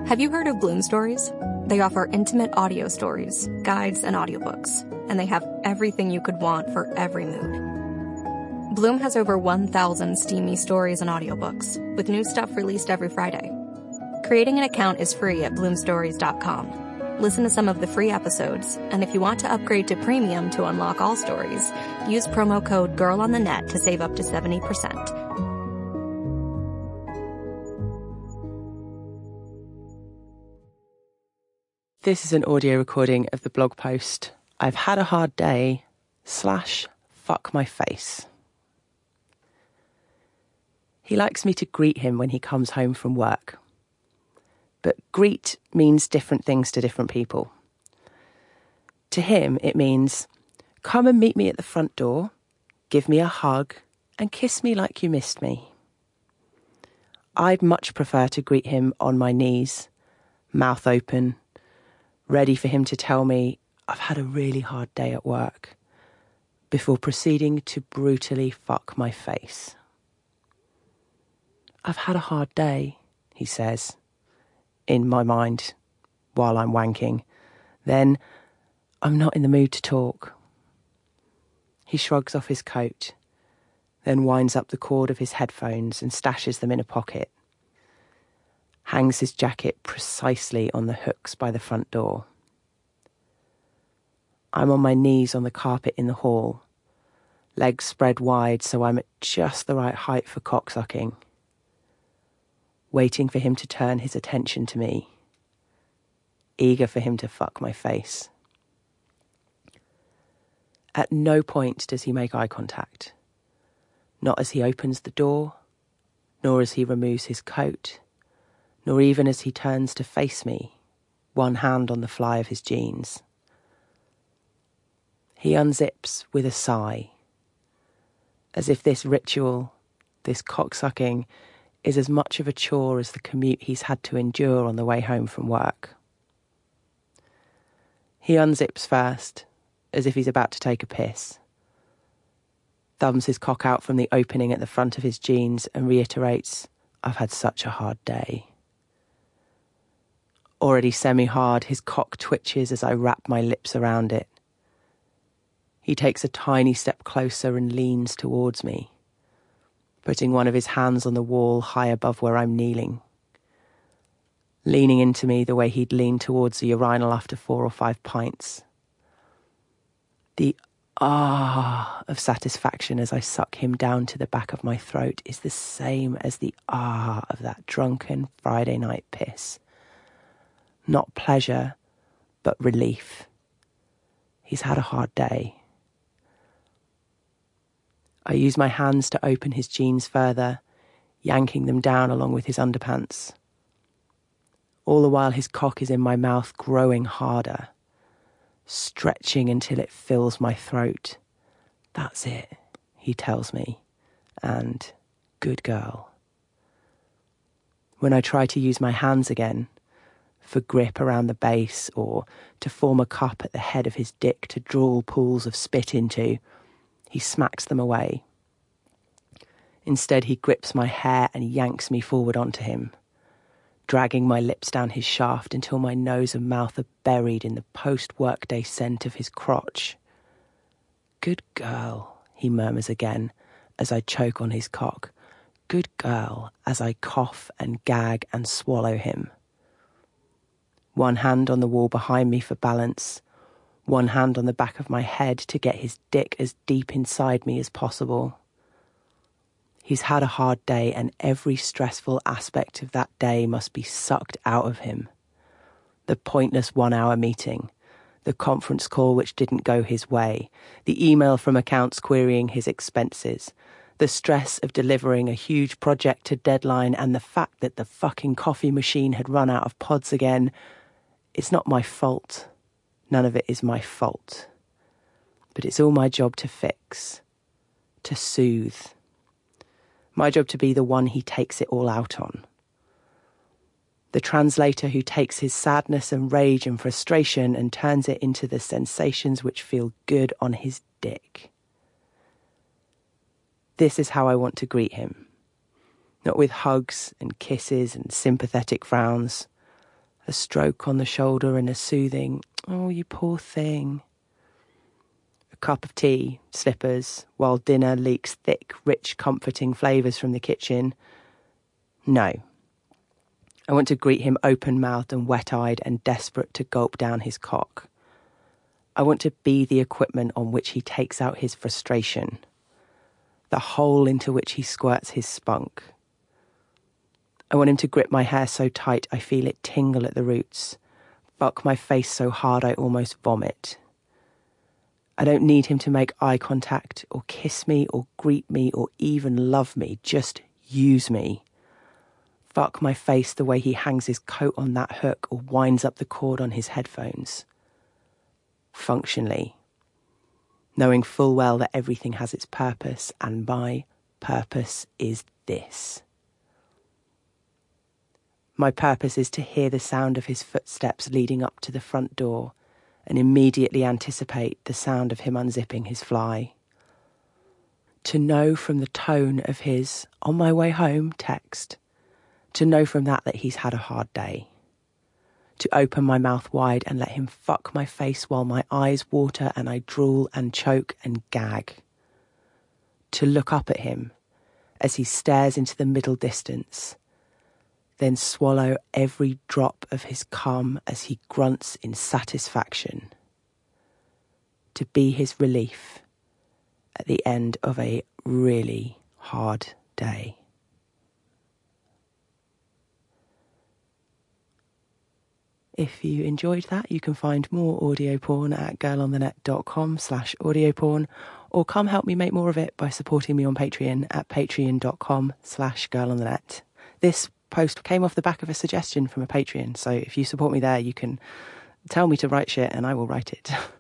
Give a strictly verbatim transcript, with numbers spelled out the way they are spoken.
Have you heard of Bloom Stories? They offer intimate audio stories, guides, and audiobooks, and they have everything you could want for every mood. Bloom has over one thousand steamy stories and audiobooks, with new stuff released every Friday. Creating an account is free at bloom stories dot com. Listen to some of the free episodes, and if you want to upgrade to premium to unlock all stories, use promo code GIRLONTHENET to save up to seventy percent. This is an audio recording of the blog post, I've had a hard day, slash, fuck my face. He likes me to greet him when he comes home from work. But greet means different things to different people. To him, it means, come and meet me at the front door, give me a hug, and kiss me like you missed me. I'd much prefer to greet him on my knees, mouth open, ready for him to tell me I've had a really hard day at work, before proceeding to brutally fuck my face. I've had a hard day, he says, in my mind, while I'm wanking. Then, I'm not in the mood to talk. He shrugs off his coat, then winds up the cord of his headphones and stashes them in a pocket. Hangs his jacket precisely on the hooks by the front door. I'm on my knees on the carpet in the hall, legs spread wide so I'm at just the right height for cocksucking, waiting for him to turn his attention to me, eager for him to fuck my face. At no point does he make eye contact, not as he opens the door, nor as he removes his coat, nor even as he turns to face me, one hand on the fly of his jeans. He unzips with a sigh, as if this ritual, this cocksucking, is as much of a chore as the commute he's had to endure on the way home from work. He unzips first, as if he's about to take a piss, thumbs his cock out from the opening at the front of his jeans and reiterates, I've had such a hard day. Already semi-hard, his cock twitches as I wrap my lips around it. He takes a tiny step closer and leans towards me, putting one of his hands on the wall high above where I'm kneeling, leaning into me the way he'd lean towards a urinal after four or five pints. The ah of satisfaction as I suck him down to the back of my throat is the same as the ah of that drunken Friday night piss. Not pleasure, but relief. He's had a hard day. I use my hands to open his jeans further, yanking them down along with his underpants. All the while his cock is in my mouth, growing harder, stretching until it fills my throat. That's it, he tells me, and good girl. When I try to use my hands again, for grip around the base or to form a cup at the head of his dick to drool pools of spit into, he smacks them away. Instead, he grips my hair and yanks me forward onto him, dragging my lips down his shaft until my nose and mouth are buried in the post-workday scent of his crotch. Good girl, he murmurs again as I choke on his cock. Good girl, as I cough and gag and swallow him. One hand on the wall behind me for balance, one hand on the back of my head to get his dick as deep inside me as possible. He's had a hard day and every stressful aspect of that day must be sucked out of him. The pointless one-hour meeting, the conference call which didn't go his way, the email from accounts querying his expenses, the stress of delivering a huge project to deadline and the fact that the fucking coffee machine had run out of pods again. It's not my fault. None of it is my fault. But it's all my job to fix, to soothe. My job to be the one he takes it all out on. The translator who takes his sadness and rage and frustration and turns it into the sensations which feel good on his dick. This is how I want to greet him. Not with hugs and kisses and sympathetic frowns, A stroke on the shoulder and a soothing, "Oh, you poor thing." A cup of tea, slippers, while dinner leaks thick, rich, comforting flavours from the kitchen. No. I want to greet him open-mouthed and wet-eyed and desperate to gulp down his cock. I want to be the equipment on which he takes out his frustration, the hole into which he squirts his spunk. I want him to grip my hair so tight I feel it tingle at the roots, fuck my face so hard I almost vomit. I don't need him to make eye contact or kiss me or greet me or even love me, just use me. Fuck my face the way he hangs his coat on that hook or winds up the cord on his headphones. Functionally, knowing full well that everything has its purpose, and my purpose is this. My purpose is to hear the sound of his footsteps leading up to the front door and immediately anticipate the sound of him unzipping his fly. To know from the tone of his "on my way home" text, to know from that that he's had a hard day. To open my mouth wide and let him fuck my face while my eyes water and I drool and choke and gag. To look up at him as he stares into the middle distance, then swallow every drop of his cum as he grunts in satisfaction. To be his relief at the end of a really hard day. If you enjoyed that, you can find more audio porn at girlonthenet.com slash audio porn, or come help me make more of it by supporting me on Patreon at patreon.com slash girlonthenet. This post came off the back of a suggestion from a Patreon, so if you support me there, you can tell me to write shit and I will write it.